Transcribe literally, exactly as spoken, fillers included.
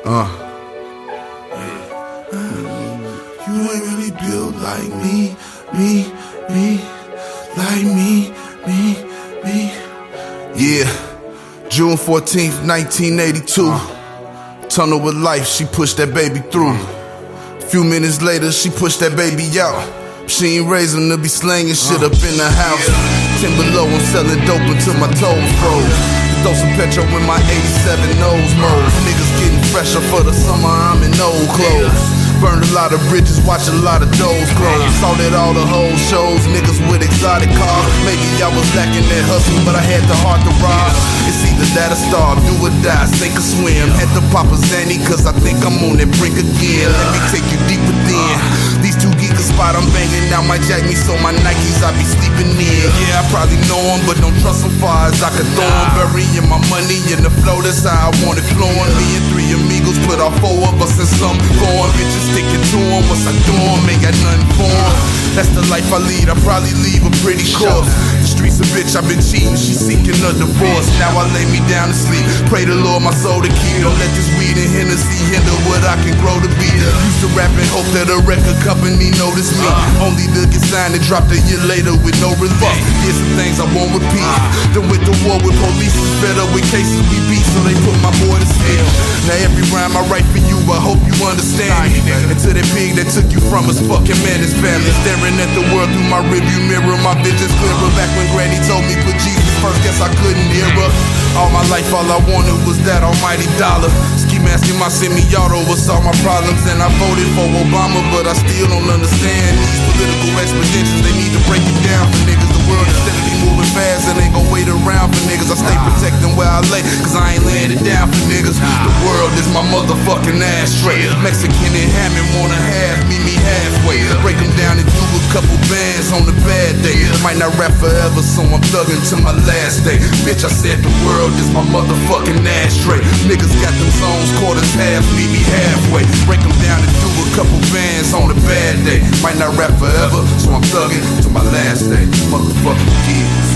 Uh. You ain't really built like me, me, me, like me, me, me. Yeah, June fourteenth, nineteen eighty-two. Tunnel with life, she pushed that baby through. Few minutes later, she pushed that baby out. She ain't raised him to be slanging shit up in the house. Ten below, I'm selling dope until my toes froze. Throw some petrol in my eighty-seven nose mode. Niggas getting fresher for the summer, I'm in old clothes. Burned a lot of bridges, watch a lot of doors close. Saw that all the whole shows, niggas with exotic cars. Maybe I was lacking that hustle, but I had the heart to rob. It's either that or starve, do or die, sink or swim. Had to pop a Zanny, cause I think I'm on that brink again. Let me take you deep within. These two geek a spot I'm banging now might jack me, so my Nikes I be sleeping in. Yeah, I probably know them, but don't trust them far as I could throw them. Burying my money in the flow, that's how I want it flowing. Me and three amigos put all four of us in some form. Bitches sticking to them, what's I doing? Ain't got nothing for them. That's the life I lead, I probably leave a pretty corpse. The streets a bitch, I've been cheating, she seeking a divorce. Now I lay me down to sleep, pray the Lord my soul to keep. Don't let this weed and Hennessy hinder what I can grow to be. Used to rap and hope that a record company notice me, only to get signed and dropped a year later with no relief. Here's some things I won't repeat. Then went to war with police, is fed up with cases we beat, so they put my boy to sleep. Now every rhyme I write for you, I hope you understand it. And to that pig that took you from us, fucking man, it's family. Staring at the world through my rearview mirror, my vision's clearer. Back when Granny told me put Jesus first, guess I couldn't hear her. All my life, all I wanted was that almighty dollar. Ski masking my semi-auto was all my problems, and I voted for Obama, but I still don't understand these political expeditions. They need to break it down for niggas. The world is steadily moving fast and ain't gon' wait around for niggas. I stay protecting where I lay, cause I ain't laying it down for niggas. The world is my motherfucking ashtray. Mexican and Hammond wanna half, meet me halfway. Break them down and do a couple bands on the bad day. Might not rap forever, so I'm thugging to my last day. Bitch, I said the world is my motherfucking ashtray. Niggas got them zones, quarters half, meet me halfway. Break them down and do a couple bands on a bad day. Might not rap forever, so I'm thugging to my last day. Motherfucking kids.